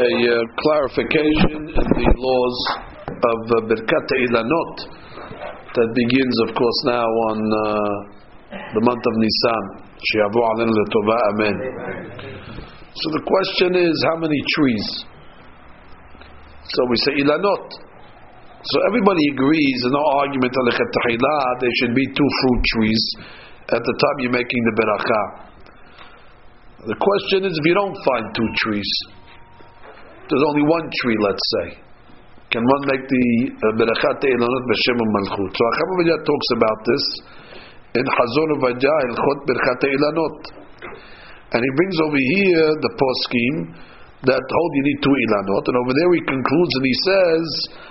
clarification in the laws of Birkat Ilanot that begins, of course, now on the month of Nisan. She'avu alenu letova, amen. So the question is, how many trees? So we say Ilanot. So everybody agrees, there's no argument on the Tahila, there should be 2 fruit trees at the time you're making the Beracha. The question is, if you don't find 2 trees, there's only 1 tree, let's say, can one make the Berachat Ilanot B'Shem U'Malchut? So Chacham Ovadia talks about this in Hazon Ovadia Hilchot Berachat Ilanot, and he brings over here the poskim that hold you need 2 Ilanot, and over there he concludes and he says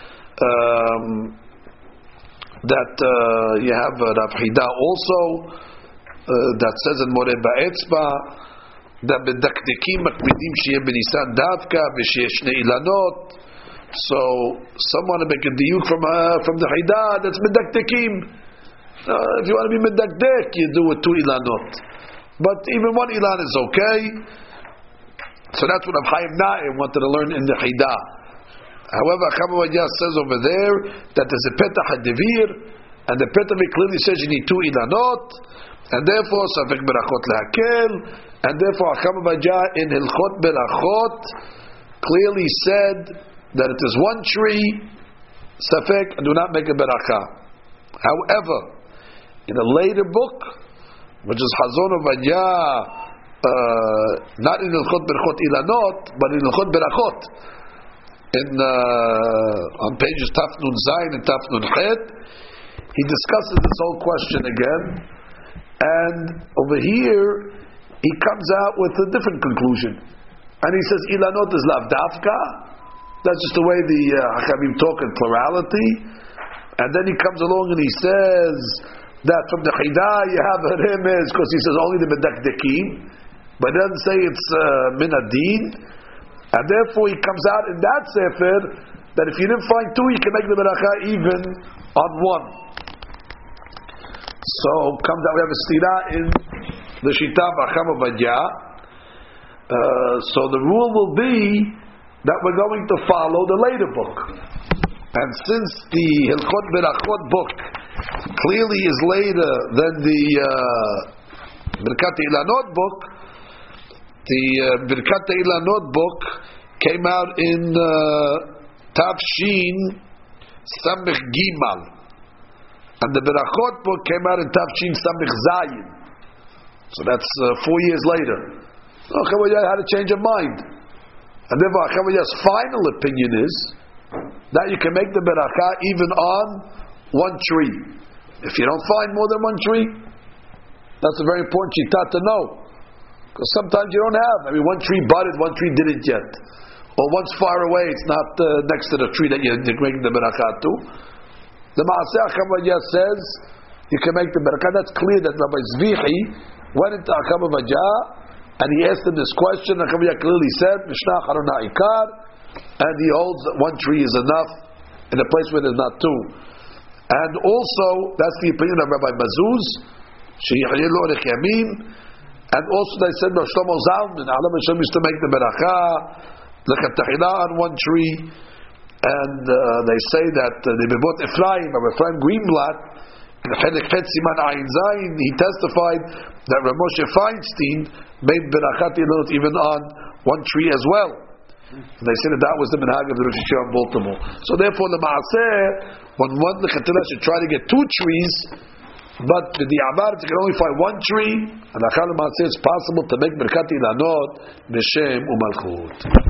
that you have Rav Hida also that says in Moreh Ba'etzba that bedakdekim makpidim sheyeh benisan davka v'sheyeh shnei ilanot. So someone to make a diuk from the Hida that's medakdekim. If you want to be medakdek, you do it 2 ilanot. But even 1 ilan is okay. So that's what Rav Chaim Naim wanted to learn in the Hida. However, Chacham Ovadia says over there that there's a petach hadivir, and the petach clearly says you need 2 ilanot, and therefore safek berachot lehakel, and therefore Chacham Ovadia in Hilchot Berachot clearly said that it is 1 tree, safek, and do not make a beracha. However, in a later book, which is Hazon Ovadia, not in Hilchot Berachot Ilanot, but in Hilchot Berachot, on pages Taf Nun Zayin and Taf Nun Chet, he discusses this whole question again, and over here he comes out with a different conclusion, and he says Ilanot is lav dafka. That's just the way the Hachamim talk in plurality, and then he comes along and he says that from the Chida you have a remez because he says only the medakdekim, but he doesn't say it's min adin. And therefore he comes out in that sefer that if you didn't find 2, you can make the beracha even on 1. So comes out, we have a stira in the Shita of Chacham Ovadia. So the rule will be that we're going to follow the later book. And since the Hilchot Berachot book clearly is later than the Birkat Ilanot book, the Birkat Ilanot book came out in Tafshin Samich Gimal, and the Berachot book came out in Tafshin Samich Zayin. So that's 4 years later. Chacham Ovadia had a change of mind, and therefore Chacham Ovadia's final opinion is that you can make the Beracha even on 1 tree. If you don't find more than 1 tree, that's a very important shita to know. Because sometimes you don't have. 1 tree budded, 1 tree didn't yet. Or one's far away, it's not next to the tree that you're making the beracha to. The Maaseh Chacham Ovadia says you can make the beracha. That's clear that Rabbi Zvichi went into Chacham Ovadia and he asked him this question. Chacham Ovadia clearly said, Mishnah Charona Ikar, and he holds that 1 tree is enough in a place where there's not 2. And also, that's the opinion of Rabbi Mazuz, Sheyichayeh Lo Orech Yamim. And also they said Rav Shlomo Zalman, Alam Hashem used to make the beracha, Lechat Tahila on 1 tree, and they say that the Bebot Ephraim, Rabbi Ephraim Greenblatt, in Chelik Chet Siman Ayin Zayin, he testified that Rav Moshe Feinstein made berachat Ilanot even on 1 tree as well. And they said that was the minhag of the Rosh Yeshiva of Baltimore. So therefore, the Maaseh, when one lechatila should try to get 2 trees, but the Abar you can only find 1 tree, and Achal Maaseh it's possible to make Birkat Ilanot B'Shem U'Malchut.